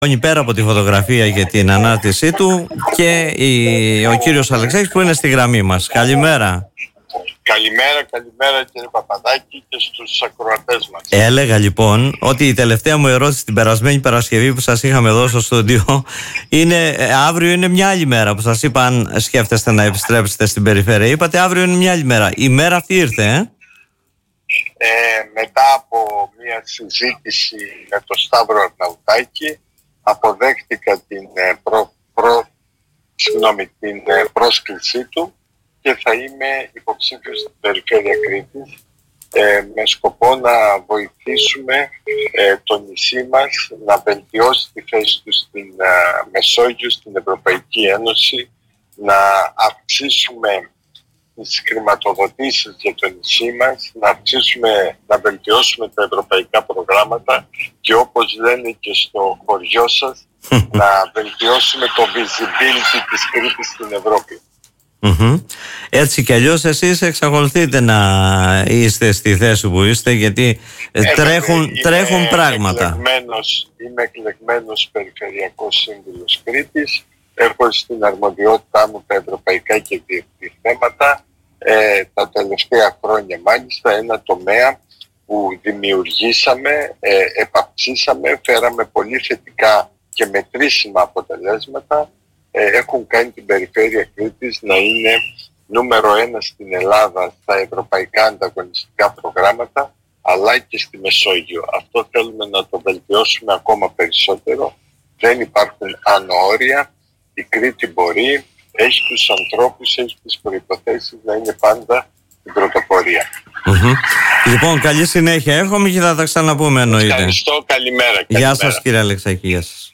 Πέρα από τη φωτογραφία και την ανάρτησή του και ο κύριος Αλεξάκης που είναι στη γραμμή μας. Καλημέρα. Καλημέρα κύριε Παπαδάκη και στους ακροατές μας. Έλεγα λοιπόν ότι η τελευταία μου ερώτηση την περασμένη Παρασκευή που σας είχαμε εδώ στο στούντιο είναι αύριο είναι μια άλλη μέρα που σας είπα αν σκέφτεστε να επιστρέψετε στην περιφέρεια. Είπατε αύριο είναι μια άλλη μέρα. Η μέρα αυτή ήρθε, μετά από μια συζήτηση με τον Σταύρο Αρναουτάκη αποδέχτηκα την πρόσκλησή του και θα είμαι υποψήφιος στην περιφέρεια Κρήτης με σκοπό να βοηθήσουμε το νησί μας να βελτιώσει τη θέση του στην Μεσόγειο, στην Ευρωπαϊκή Ένωση, να αυξήσουμε τις χρηματοδοτήσεις για το νησί μας, να βελτιώσουμε τα ευρωπαϊκά προγράμματα και όπως λένε και στο χωριό σας, να βελτιώσουμε το visibility της Κρήτης στην Ευρώπη. Έτσι κι αλλιώς εσείς εξακολουθείτε να είστε στη θέση που είστε, γιατί τρέχουν πράγματα. Είμαι εκλεγμένος περιφερειακός σύμβουλος Κρήτης. Έχω στην αρμοδιότητά μου τα ευρωπαϊκά και διεθνή θέματα. Τα τελευταία χρόνια μάλιστα ένα τομέα που δημιουργήσαμε, επαυξήσαμε, φέραμε πολύ θετικά και μετρήσιμα αποτελέσματα, έχουν κάνει την περιφέρεια Κρήτης να είναι νούμερο 1 στην Ελλάδα στα ευρωπαϊκά ανταγωνιστικά προγράμματα, αλλά και στη Μεσόγειο. Αυτό θέλουμε να το βελτιώσουμε ακόμα περισσότερο. Δεν υπάρχουν άνω όρια. Η Κρήτη μπορεί, έχει τους ανθρώπους, έχει τις προϋποθέσεις να είναι πάντα στην πρωτοπορία. Λοιπόν, καλή συνέχεια εύχομαι και θα τα ξαναπούμε εννοείται. Ευχαριστώ, καλημέρα. Γεια σας κύριε Αλεξάκη, γεια σας.